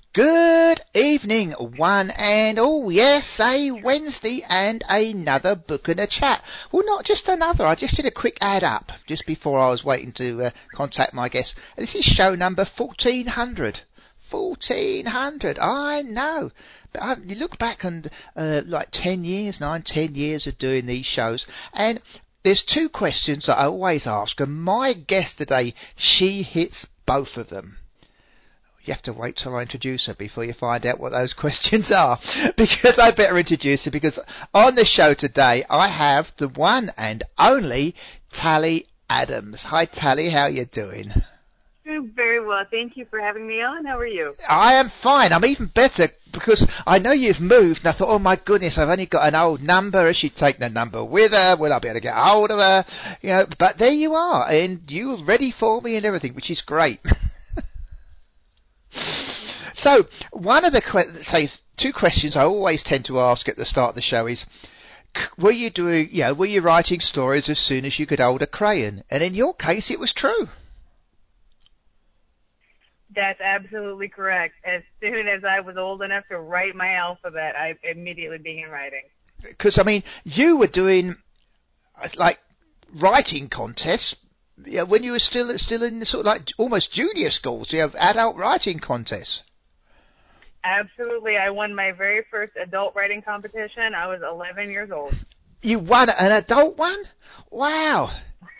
Good evening, one and all. Yes, a Wednesday and another book and a chat. Well, not just another. I just did a quick add up just before I was waiting to contact my guest. This is show number 1400. 1400. I know. But you look back and like 10 years, 10 years of doing these shows, and there's two questions that I always ask, and my guest today, she hits both of them. You have to wait till I introduce her before you find out what those questions are, because I better introduce her, because on the show today I have the one and only Tally Adams. Hi Tally, how are you doing? Doing very well. Thank you for having me on. How are you? I am fine. I'm even better because I know you've moved, and I thought, oh my goodness, I've only got an old number. Has she taken the number with her? Will I be able to get hold of her? You know, but there you are, and you were ready for me and everything, which is great. So, one of the two questions I always tend to ask at the start of the show is, were you writing stories as soon as you could hold a crayon? And in your case, it was true. That's absolutely correct. As soon as I was old enough to write my alphabet, I immediately began writing. Because, I mean, you were doing, like, writing contests when you were still in sort of like almost junior schools. You have adult writing contests. Absolutely. I won my very first adult writing competition. I was 11 years old. You won an adult one? Wow.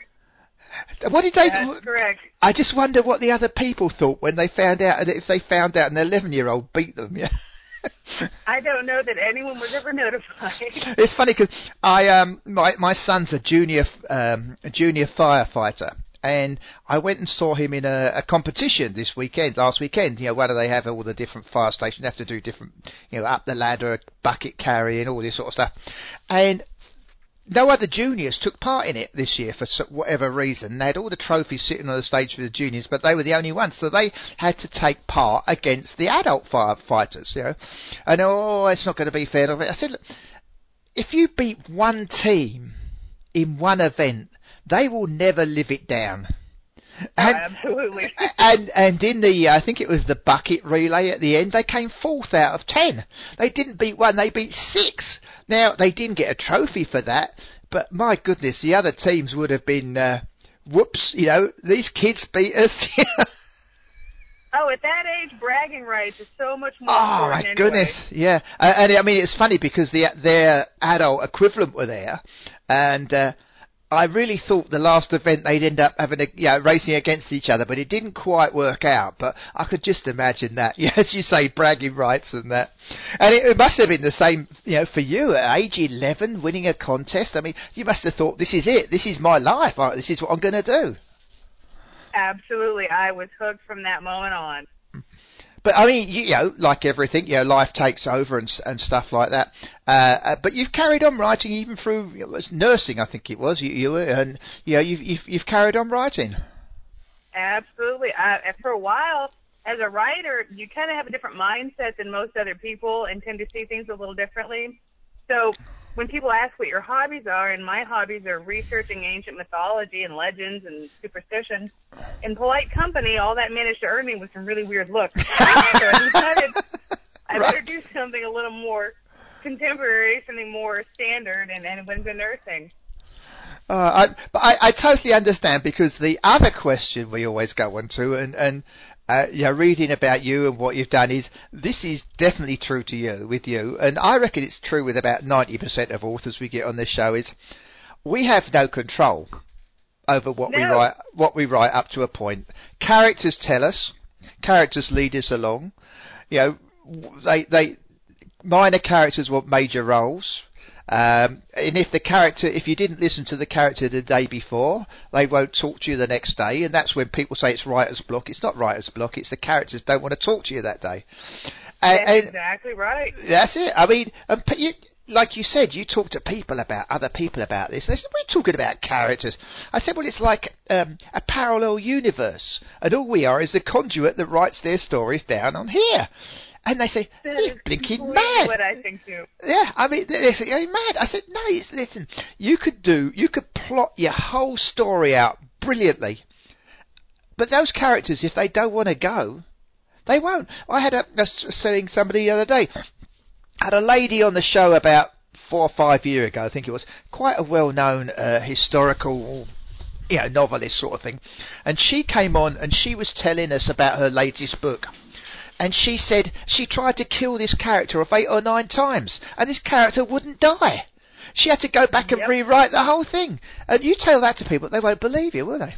What did they? That's correct. I just wonder what the other people thought when they found out, if they found out an 11-year-old beat them. Yeah. I don't know that anyone was ever notified. It's funny because my son's a junior firefighter, and I went and saw him in a competition last weekend. You know, where they have all the different fire stations, have to do different, up the ladder, bucket carrying, all this sort of stuff, and no other juniors took part in it this year for whatever reason. They had all the trophies sitting on the stage for the juniors, but they were the only ones, so they had to take part against the adult firefighters, And it's not going to be fair. I said, look, if you beat one team in one event, they will never live it down. And, absolutely. And in the, I think it was the bucket relay at the end, they came 4th out of 10. They didn't beat one, they beat 6. Now, they didn't get a trophy for that, but my goodness, the other teams would have been, whoops, these kids beat us. Oh, at that age, bragging rights is so much more important. Oh, my goodness, yeah. And I mean, it's funny because their adult equivalent were there, and, I really thought the last event they'd end up having racing against each other, but it didn't quite work out. But I could just imagine that, as you say, bragging rights and that. And it must have been the same, for you at age 11, winning a contest. I mean, you must have thought, this is it. This is my life. This is what I'm going to do. Absolutely. I was hooked from that moment on. But I mean, like everything, life takes over and stuff like that. But you've carried on writing even through nursing, I think it was. You've carried on writing. Absolutely. For a while, as a writer, you kind of have a different mindset than most other people and tend to see things a little differently. So when people ask what your hobbies are, and my hobbies are researching ancient mythology and legends and superstitions, in polite company, all that managed to earn me was some really weird looks. So I decided I better do something a little more contemporary, something more standard, and went into nursing. But I totally understand, because the other question we always go on to, and reading about you and what you've done, this is definitely true with you, and I reckon it's true with about 90% of authors we get on this show, is we have no control over what we write up to a point. Characters tell us, characters lead us along. They minor characters want major roles. And if you didn't listen to the character the day before, they won't talk to you the next day, and that's when people say it's writer's block. It's not writer's block, it's the characters don't want to talk to you that day. That's exactly right. That's it. I mean, like you said, you talk to other people about this. They said, we're talking about characters. I said, well, it's like a parallel universe, and all we are is the conduit that writes their stories down on here. And they say, you're blinking mad. What I think too. Yeah, I mean, they say, you're mad. I said, no, listen, you could plot your whole story out brilliantly. But those characters, if they don't want to go, They won't. I had selling somebody the other day. I had a lady on the show about 4 or 5 years ago, I think it was, quite a well-known historical, novelist sort of thing. And she came on and she was telling us about her latest book. And she said she tried to kill this character of 8 or 9 times, and this character wouldn't die. She had to go back and rewrite the whole thing. And you tell that to people, they won't believe you, will they?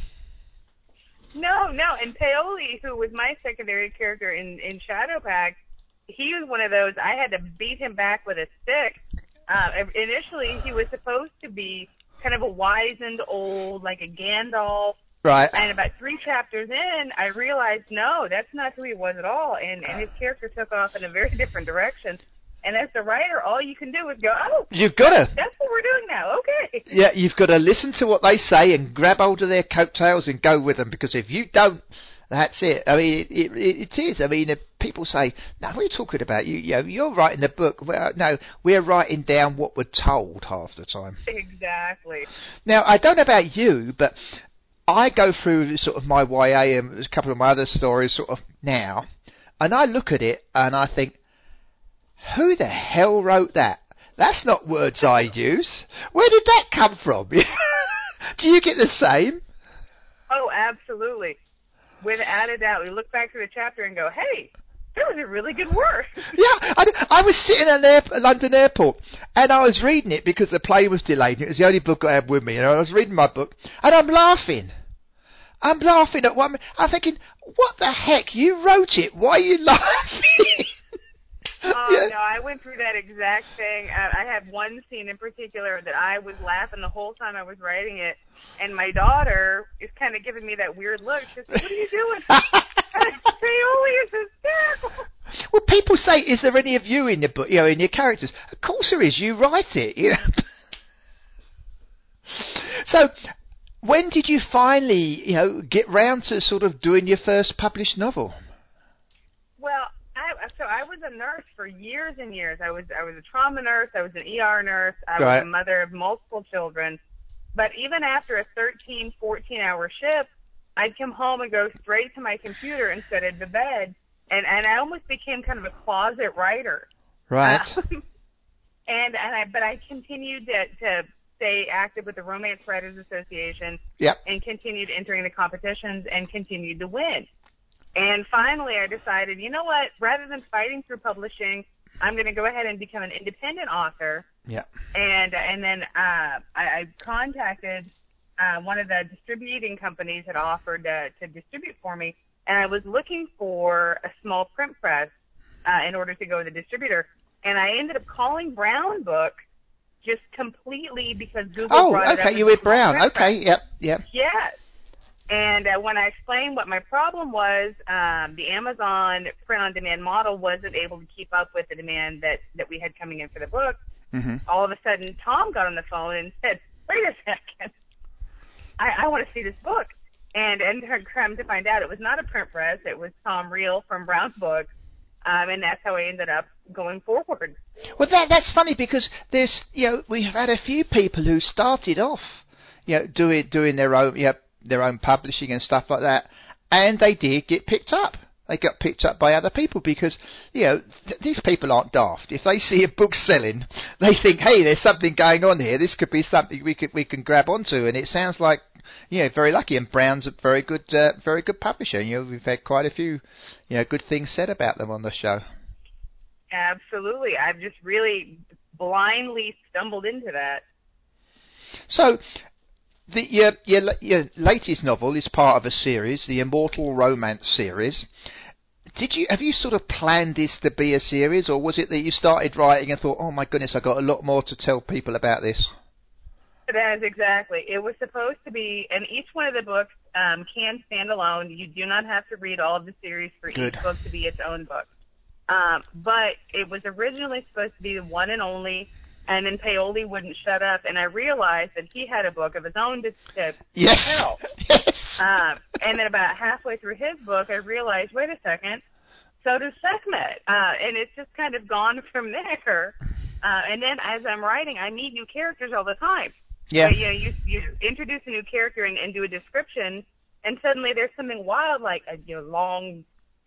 No. And Paoli, who was my secondary character in Shadowpact, he was one of those, I had to beat him back with a stick. Initially, he was supposed to be kind of a wizened old, like a Gandalf. Right. And about 3 chapters in, I realized, no, that's not who he was at all. And his character took off in a very different direction. And as the writer, all you can do is go, oh, you've got to. That's what we're doing now. Okay. Yeah, you've got to listen to what they say and grab hold of their coattails and go with them, because if you don't, that's it. I mean, it is. I mean, if people say, no, what are you talking about? You're writing the book. Well, no, we're writing down what we're told half the time. Exactly. Now, I don't know about you, but I go through sort of my YA and a couple of my other stories sort of now, and I look at it and I think, who the hell wrote that? That's not words I use. Where did that come from? Do you get the same? Oh, absolutely. Without a doubt. We look back through the chapter and go, hey, that was a really good word. Yeah, I was sitting at London Airport, and I was reading it because the plane was delayed. It was the only book I had with me, and I was reading my book, and I'm laughing. I'm laughing at one. I'm thinking, what the heck? You wrote it. Why are you laughing? Oh, no, I went through that exact thing. I had one scene in particular that I was laughing the whole time I was writing it, and my daughter is kind of giving me that weird look. She's like, what are you doing? Paoli is hysterical. Well, people say, is there any of you in the book, in your characters? Of course there is. You write it, So, when did you finally, get round to sort of doing your first published novel? Well, I was a nurse for years and years. I was a trauma nurse. I was an ER nurse. I was a mother of multiple children. But even after a 13, 14-hour shift, I'd come home and go straight to my computer instead of the bed, and I almost became kind of a closet writer. Right. But I continued to stay active with the Romance Writers Association. Yep. And continued entering the competitions and continued to win. And finally, I decided, you know what? Rather than fighting through publishing, I'm going to go ahead and become an independent author. Yeah. And then I contacted one of the distributing companies that offered to distribute for me, and I was looking for a small print press in order to go with a distributor. And I ended up calling Brown Book just completely because Google brought it up. Oh, okay, you with Brown. Okay, yep. Yes. And when I explained what my problem was, the Amazon print-on-demand model wasn't able to keep up with the demand that we had coming in for the book. Mm-hmm. All of a sudden, Tom got on the phone and said, wait a second, I want to see this book. And come to find out, it was not a print press. It was Tom Reel from Brown Book. And that's how I ended up going forward. Well, that's funny because there's, we have had a few people who started off, doing their own publishing and stuff like that, and they did get picked up. They got picked up by other people because, these people aren't daft. If they see a book selling, they think, hey, there's something going on here. This could be something we can grab onto. And it sounds like, very lucky. And Brown's a very good publisher. We've had quite a few, good things said about them on the show. Absolutely. I've just really blindly stumbled into that. So, your latest novel is part of a series, the Immortal Romance series. Have you sort of planned this to be a series, or was it that you started writing and thought, oh my goodness, I've got a lot more to tell people about this? That is exactly. It was supposed to be, and each one of the books can stand alone. You do not have to read all of the series for each book to be its own book. But it was originally supposed to be the one and only. And then Paoli wouldn't shut up, and I realized that he had a book of his own to tell. Yes. And then about halfway through his book, I realized, wait a second, so does Sekhmet. And it's just kind of gone from there. And then as I'm writing, I meet new characters all the time. Yeah. So, you introduce a new character and do a description, and suddenly there's something wild, like a long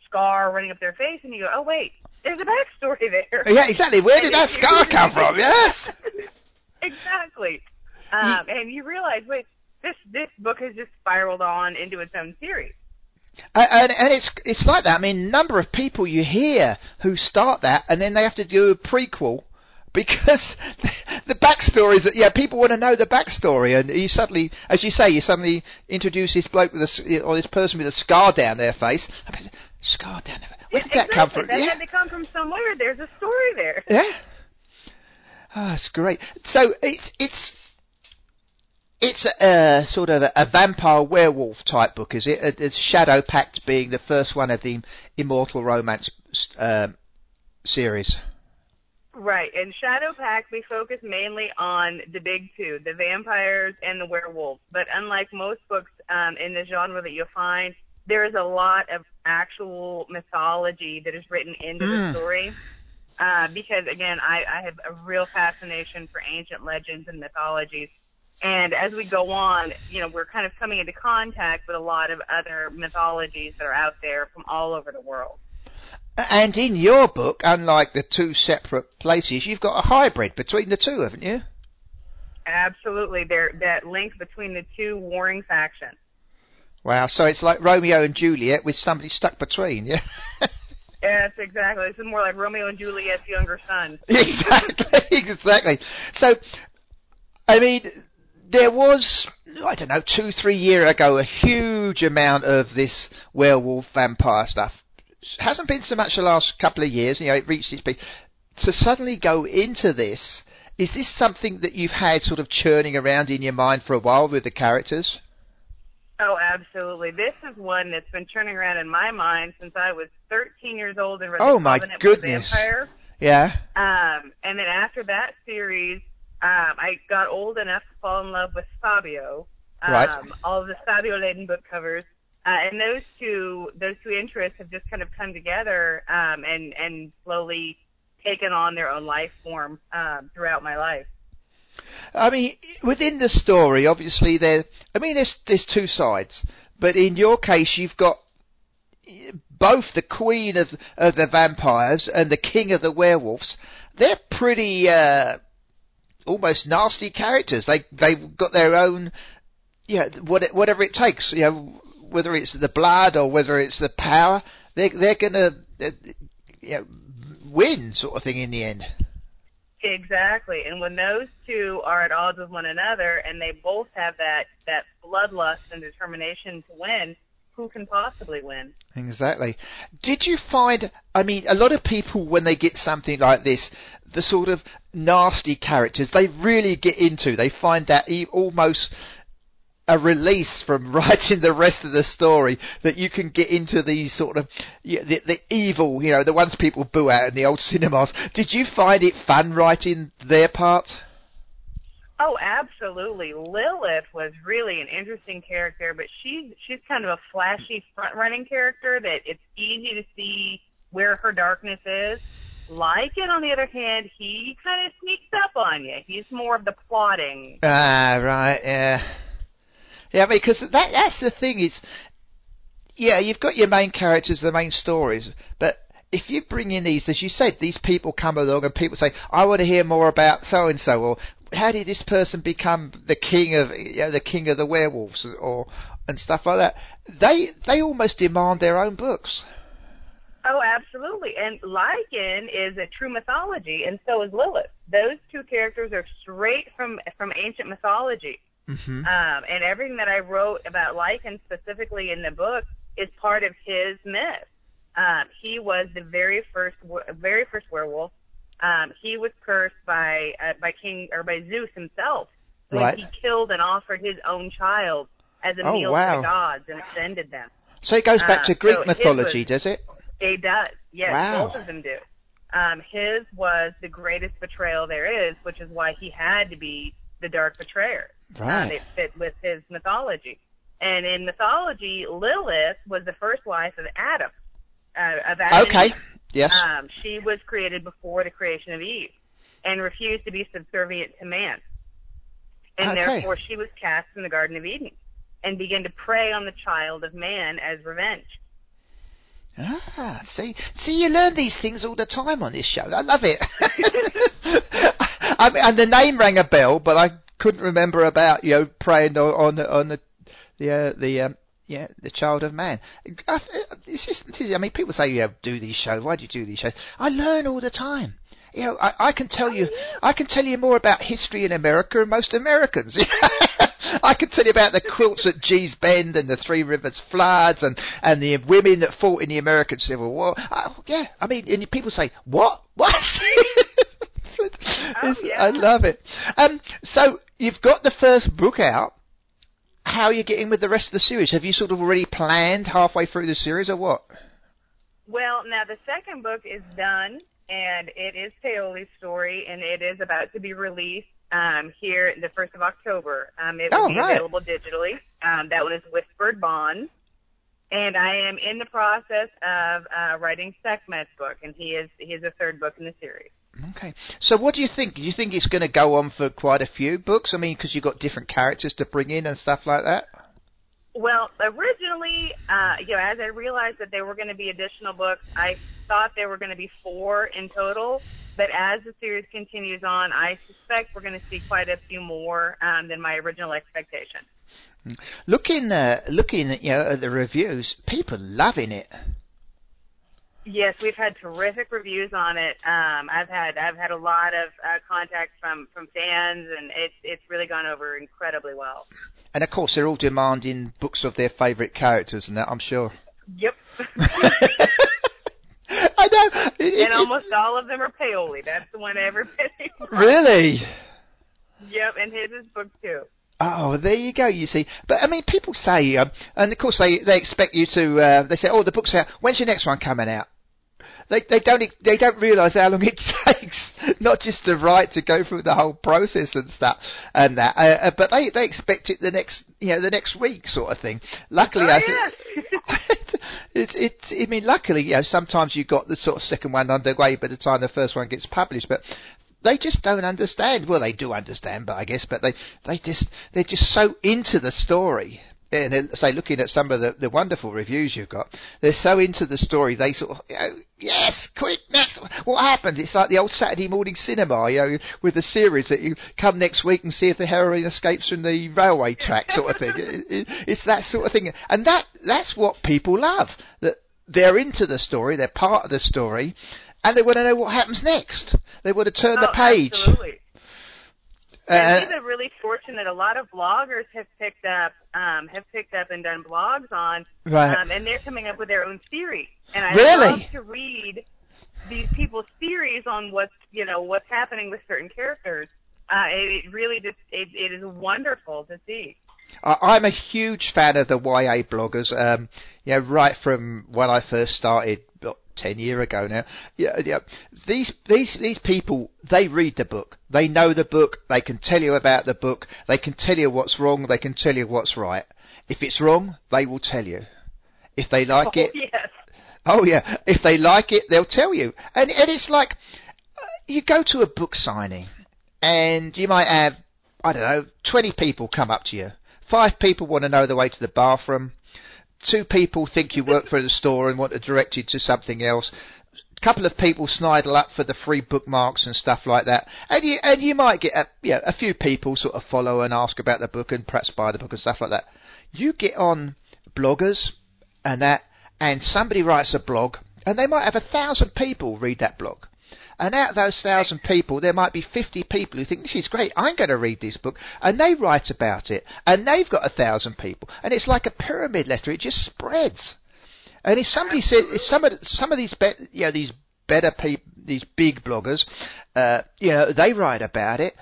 scar running up their face, and you go, oh wait, there's a backstory there. Yeah, exactly. Where did that scar come from? Yes. Exactly. And you realize, wait, this book has just spiraled on into its own series. And it's like that. I mean, number of people you hear who start that and then they have to do a prequel because the backstory is that, yeah, people want to know the backstory, and you suddenly, as you say, you suddenly introduce this bloke with or this person with a scar down their face. I mean, scar down their face. Where did that come from? That had to come from somewhere. There's a story there. Yeah. Oh, that's great. So it's a sort of a vampire werewolf type book, is it? It's Shadow Pact being the first one of the Immortal Romance series. Right. In Shadow Pact, we focus mainly on the big two, the vampires and the werewolves. But unlike most books in the genre that you'll find, there is a lot of actual mythology that is written into the story. Because, again, I have a real fascination for ancient legends and mythologies. And as we go on, we're kind of coming into contact with a lot of other mythologies that are out there from all over the world. And in your book, unlike the two separate places, you've got a hybrid between the two, haven't you? Absolutely. That link between the two warring factions. Wow, so it's like Romeo and Juliet with somebody stuck between, yeah? Yes, exactly. This is more like Romeo and Juliet's younger son. Exactly. So, I mean, there was, I don't know, 2-3 years ago, a huge amount of this werewolf vampire stuff. Hasn't been so much the last couple of years, it reached its peak. To suddenly go into this, is this something that you've had sort of churning around in your mind for a while with the characters? Oh, absolutely. This is one that's been churning around in my mind since I was 13 years old and read The Covenant with the Vampire. Yeah. And then after that series, I got old enough to fall in love with Fabio. Right. All of the Fabio Laden book covers. And those two interests have just kind of come together and slowly taken on their own life form throughout my life. I mean, within the story, obviously there's two sides, but in your case, you've got both the queen of the vampires and the king of the werewolves. They're pretty almost nasty characters. They've got their own, whatever it takes, whether it's the blood or whether it's the power, they're gonna win, sort of thing, in the end. Exactly. And when those two are at odds with one another and they both have that bloodlust and determination to win, who can possibly win? Exactly. Did you find, I mean, a lot of people, when they get something like this, the sort of nasty characters, they really get into, they find that almost a release from writing the rest of the story, that you can get into these sort of, the evil, the ones people boo at in the old cinemas. Did you find it fun writing their part? Oh, absolutely. Lilith was really an interesting character, but she's kind of a flashy front-running character that it's easy to see where her darkness is. Lycan, on the other hand, he kind of sneaks up on you. He's more of the plotting. Ah, right, yeah. Yeah, because that's the thing is, you've got your main characters, the main stories, but if you bring in these, as you said, these people come along and people say, I want to hear more about so-and-so, or how did this person become the king of the werewolves, and stuff like that. They almost demand their own books. Oh, absolutely. And Lycan is a true mythology, and so is Lilith. Those two characters are straight from ancient mythology. Mm-hmm. And everything that I wrote about Lycan specifically in the book is part of his myth. He was the very first werewolf. He was cursed by Zeus himself when right. he killed and offered his own child as a meal to the gods and ascended them. So it goes back to Greek mythology, does it? It does. Yes, wow. Both of them do. His was the greatest betrayal there is, which is why he had to be the dark betrayer. Right. It fit with his mythology. And in mythology, Lilith was the first wife of Adam. Okay. Yes. She was created before the creation of Eve and refused to be subservient to man. And therefore she was cast in the Garden of Eden and began to prey on the child of man as revenge. Ah, see, you learn these things all the time on this show. I love it. And the name rang a bell, but I couldn't remember about preying on the child of man. It's just, I mean, people say do these shows. Why do you do these shows? I learn all the time. I can tell you more about history in America than most Americans. I can tell you about the quilts at Gee's Bend and the Three Rivers floods and the women that fought in the American Civil War. I mean, and people say, what? I love it. So you've got the first book out. How are you getting with the rest of the series? Have you sort of already planned halfway through the series or what? Well, now the second book is done, and it is Paoli's story, and it is about to be released here the 1st of October. It will be available digitally. That one is Whispered Bond. And I am in the process of writing Sekhmet's book, and he is the third book in the series. Okay. So what do you think? Do you think it's going to go on for quite a few books? I mean, because you've got different characters to bring in and stuff like that? Well, originally, as I realized that there were going to be additional books, I thought there were going to be 4 in total. But as the series continues on, I suspect we're going to see quite a few more than my original expectation. Looking at the reviews, people loving it. Yes, we've had terrific reviews on it. I've had a lot of contacts from fans, and it's really gone over incredibly well. And of course, they're all demanding books of their favourite characters, and that I'm sure. Yep. I know. And almost all of them are Paoli. That's the one everybody wants. Really? Yep, and his is book 2. Oh, there you go, you see. But, I mean, people say, and of course they expect you to, they say, the book's out. When's your next one coming out? They don't realise how long it takes, not just to write, to go through the whole process and stuff and that. But they expect it the next week sort of thing. Luckily, luckily, sometimes you've got the sort of second one underway by the time the first one gets published, but they just don't understand. Well, they do understand, but I guess, but they're just so into the story. And say, looking at some of the wonderful reviews you've got, they're so into the story, they sort of, yes, quick, next, what happened? It's like the old Saturday morning cinema, with the series that you come next week and see if the heroine escapes from the railway track sort of thing. It's that sort of thing. And that's what people love, that they're into the story, they're part of the story, and they want to know what happens next. They want to turn the page. Absolutely. And we've been really fortunate. A lot of bloggers have picked up and done blogs on, and they're coming up with their own theory. And I love to read these people's theories on what's happening with certain characters. It really it is wonderful to see. I'm a huge fan of the YA bloggers. Right from when I first started. 10 years ago now. Yeah. These people, they read the book. They know the book. They can tell you about the book. They can tell you what's wrong. They can tell you what's right. If it's wrong, they will tell you. If they like it. Yes. Oh yeah. If they like it, they'll tell you. And it's like, you go to a book signing and you might have, 20 people come up to you. 5 people want to know the way to the bathroom. 2 people think you work for the store and want to direct you to something else. A couple of people snidle up for the free bookmarks and stuff like that. And you might get a few people sort of follow and ask about the book and perhaps buy the book and stuff like that. You get on bloggers and somebody writes a blog and they might have 1,000 people read that blog. And out of those 1,000 people, there might be 50 people who think, this is great, I'm going to read this book. And they write about it. And they've got 1,000 people. And it's like a pyramid letter. It just spreads. And if somebody said, if some of these, these better people, these big bloggers, they write about it,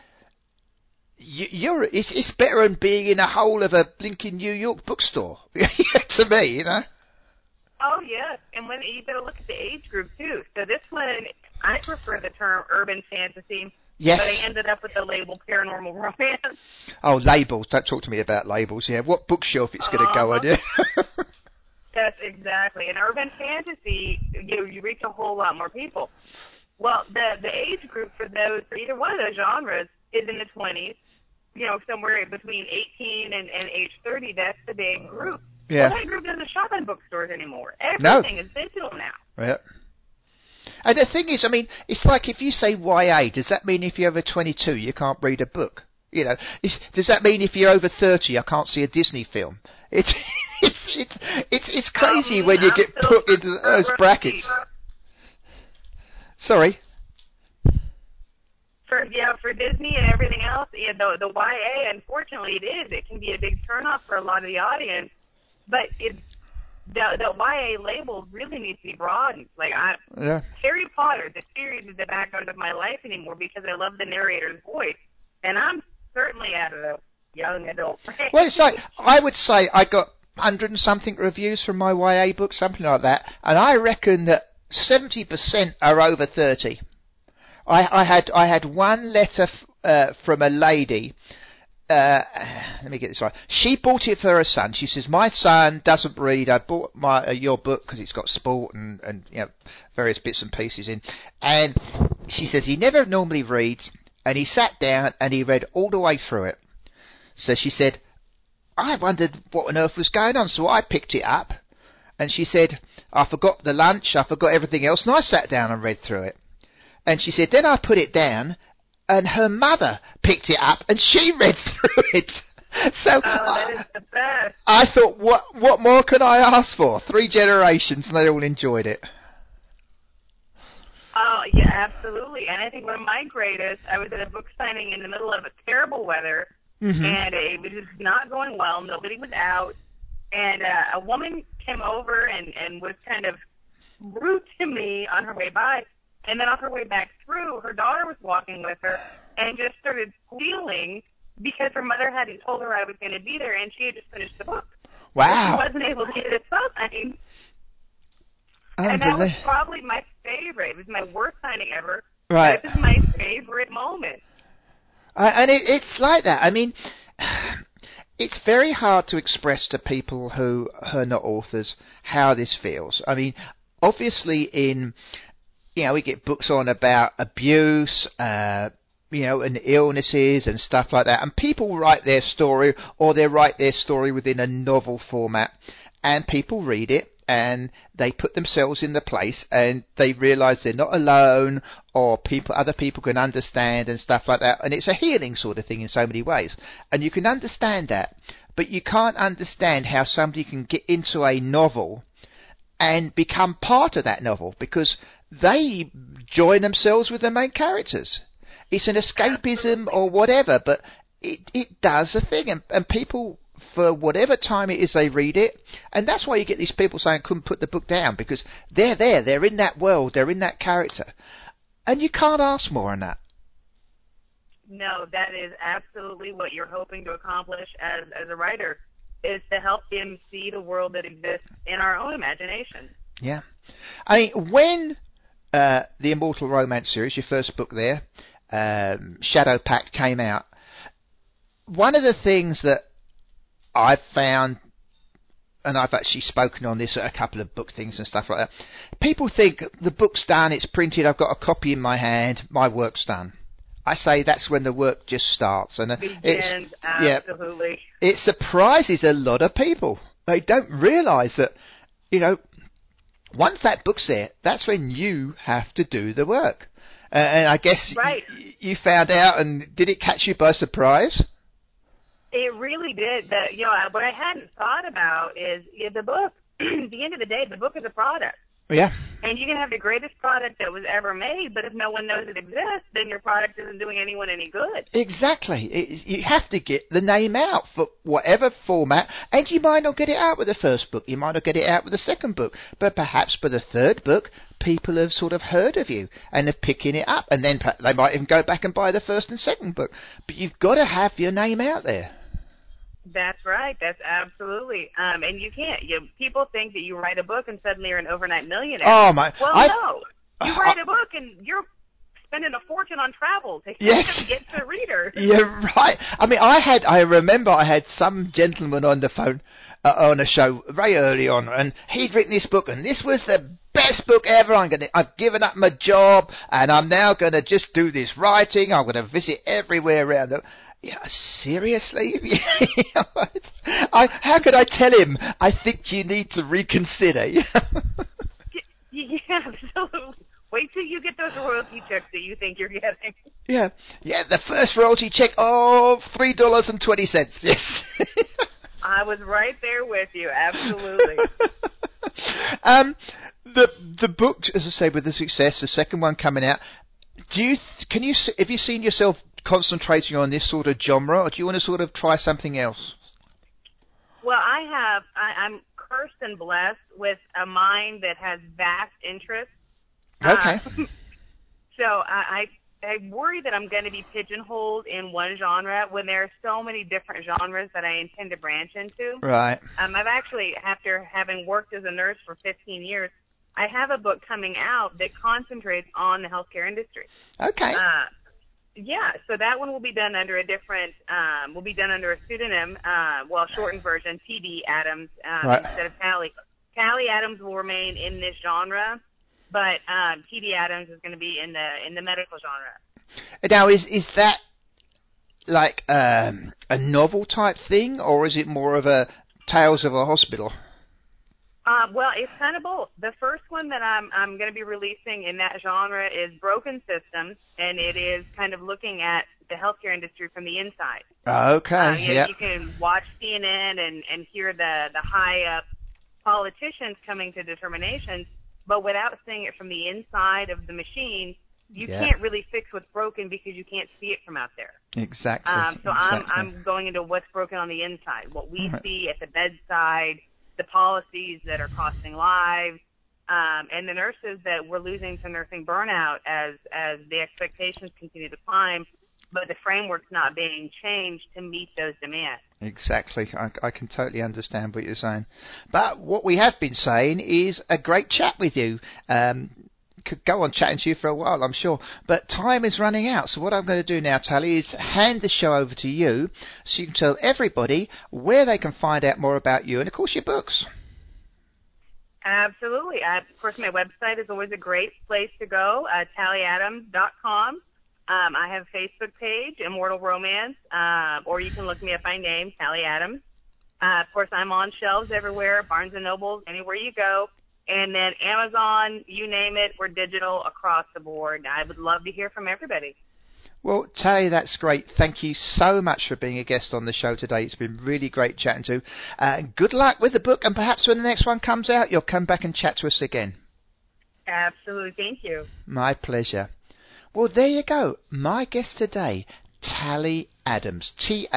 it's better than being in a hole of a blinking New York bookstore. To me, Oh, yes. And when you got to look at the age group, too. So this one, I prefer the term urban fantasy. Yes. But I ended up with the label paranormal romance. Oh, labels. Don't talk to me about labels. Yeah, what bookshelf it's going to go on, yeah. Yes, exactly. In urban fantasy, you reach a whole lot more people. Well, the age group for either one of those genres is in the 20s, somewhere between 18 and age 30. That's the big group. Yeah. Well, that group doesn't shop in bookstores anymore. Everything is digital. Yeah. And the thing is, I mean, it's like if you say YA, does that mean if you're over 22 you can't read a book? You know, does that mean if you're over 30 I can't see a Disney film? It's it's crazy when you get put into those brackets. Sorry. For Disney and everything else, the YA, unfortunately, it can be a big turnoff for a lot of the audience. But the YA label really needs to be broadened. Like Harry Potter, the series, is the background of my life anymore because I love the narrator's voice, and I'm certainly at a young adult range. Well, it's like I would say I got 100 and something reviews from my YA book, something like that, and I reckon that 70% are over 30. I had one letter from a lady. Let me get this right. She bought it for her son. She says, "My son doesn't read. I bought your book because it's got sport and various bits and pieces in." And she says he never normally reads, and he sat down and he read all the way through it. So she said, "I wondered what on earth was going on, so I picked it up." And she said, "I forgot the lunch, I forgot everything else, and I sat down and read through it." And she said, then I put it down, and her mother picked it up, and she read through it. So that is the best. I thought, what more could I ask for? 3 generations, and they all enjoyed it. Oh, yeah, absolutely. And I think one of my greatest, I was at a book signing in the middle of a terrible weather, and it was just not going well. Nobody was out. And a woman came over and was kind of rude to me on her way by. And then on her way back through, her daughter was walking with her and just started squealing because her mother hadn't told her I was going to be there, and she had just finished the book. Wow. So she wasn't able to get it signed. And that was probably my favorite. It was my worst signing ever. Right. This is my favorite moment. And it's like that. I mean, it's very hard to express to people who are not authors how this feels. I mean, obviously we get books on about abuse, and illnesses and stuff like that. And people write their story, or they write their story within a novel format, and people read it, and they put themselves in the place, and they realise they're not alone, or other people can understand and stuff like that. And it's a healing sort of thing in so many ways. And you can understand that, but you can't understand how somebody can get into a novel and become part of that novel, because they join themselves with the main characters. It's an escapism or whatever, but it does a thing, and people, for whatever time it is they read it, and that's why you get these people saying couldn't put the book down, because they're there, they're in that world, they're in that character, and you can't ask more than that. No, that is absolutely what you're hoping to accomplish as a writer, is to help them see the world that exists in our own imagination. Yeah. I mean, when the Immortal Romance series, your first book there, Shadow Pact, came out, one of the things that I've found, and I've actually spoken on this at a couple of book things and stuff like that, people think the book's done, it's printed, I've got a copy in my hand, my work's done. I say that's when the work just starts. And absolutely. It surprises a lot of people. They don't realise that, once that book's there, that's when you have to do the work. And I guess you found out, and did it catch you by surprise? It really did. What I hadn't thought about is the book. At the end of the day, the book is a product. Yeah. And you can have the greatest product that was ever made, but if no one knows it exists, then your product isn't doing anyone any good. Exactly. You have to get the name out for whatever format, and you might not get it out with the first book, you might not get it out with the second book, but perhaps by the third book, people have sort of heard of you and are picking it up, and then they might even go back and buy the first and second book. But you've got to have your name out there. That's right. That's absolutely. And you can't. People think that you write a book and suddenly you're an overnight millionaire. Oh my! Well, no. You write a book and you're spending a fortune on travel to get to readers. You're right. I mean, I remember I had some gentleman on the phone on a show very early on, and he'd written this book, and this was the best book ever. I've given up my job, and I'm now going to just do this writing. I'm going to visit everywhere around the. Yeah, seriously? How could I tell him? I think you need to reconsider. Yeah, you get those royalty checks that you think you're getting. Yeah, the first royalty check of $3.20. Yes. I was right there with you, absolutely. The book, as I say, with the success, the second one coming out. Have you seen yourself concentrating on this sort of genre, or do you want to sort of try something else? Well, I'm cursed and blessed with a mind that has vast interests. Okay. So I worry that I'm going to be pigeonholed in one genre when there are so many different genres that I intend to branch into. Right. I've actually, after having worked as a nurse for 15 years, I have a book coming out that concentrates on the healthcare industry. Okay. Yeah, so that one will be done under a different, will be done under a pseudonym, shortened version, T.D. Adams, instead of Tally. Tally Adams will remain in this genre, but T.D. Adams is going to be in the medical genre. Now, is that like a novel type thing, or is it more of a Tales of a Hospital? Well, it's kind of both. The first one that I'm going to be releasing in that genre is Broken Systems, and it is kind of looking at the healthcare industry from the inside. Okay. Yeah. You can watch CNN and hear the high up politicians coming to determinations, but without seeing it from the inside of the machine, you can't really fix what's broken because you can't see it from out there. Exactly. So I'm going into what's broken on the inside, what we see at the bedside, the policies that are costing lives, and the nurses that we're losing to nursing burnout as the expectations continue to climb, but the framework's not being changed to meet those demands. Exactly. I can totally understand what you're saying. But what we have been saying is a great chat with you. Could go on chatting to you for a while, I'm sure, but time is running out. So what I'm going to do now, Tally, is hand the show over to you so you can tell everybody where they can find out more about you and, of course, your books. Absolutely. Of course, my website is always a great place to go, tallyadams.com. I have a Facebook page, Immortal Romance, or you can look me up by name, Tally Adams. Of course, I'm on shelves everywhere, Barnes & Noble, anywhere you go. And then Amazon, you name it, we're digital across the board. I would love to hear from everybody. Well, Tally, that's great. Thank you so much for being a guest on the show today. It's been really great chatting to you. Good luck with the book, and perhaps when the next one comes out, you'll come back and chat to us again. Absolutely. Thank you. My pleasure. Well, there you go. My guest today, Tally Adams,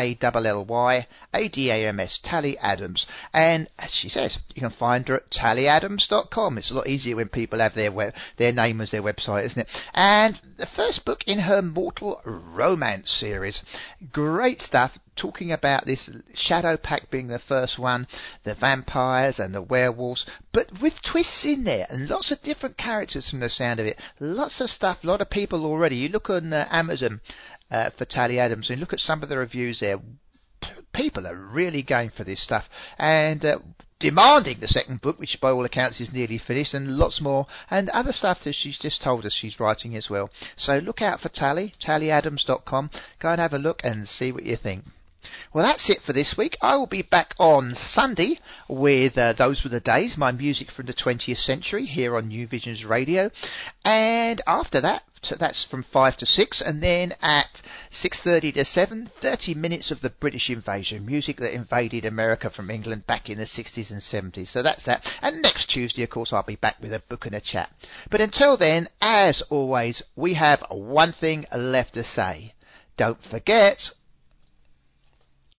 TALLYADAMS, Tally Adams. And as she says, you can find her at tallyadams.com. It's a lot easier when people have their name as their website, isn't it? And the first book in her Mortal Romance series. Great stuff, talking about this Shadow Pact being the first one, the vampires and the werewolves, but with twists in there and lots of different characters from the sound of it. Lots of stuff, a lot of people already. You look on Amazon for Tally Adams and look at some of the reviews there. People are really going for this stuff and demanding the second book, which by all accounts is nearly finished, and lots more and other stuff that she's just told us she's writing as well. So look out for Tally, tallyadams.com. Go and have a look and see what you think. Well, that's it for this week. I will be back on Sunday with Those Were the Days, my music from the 20th century here on New Visions Radio. And after that, that's from 5 to 6, and then at 6:30 to 7, 30 minutes of the British invasion, music that invaded America from England back in the 60s and 70s. So that's that. And next Tuesday, of course, I'll be back with a book and a chat. But until then, as always, we have one thing left to say. Don't forget,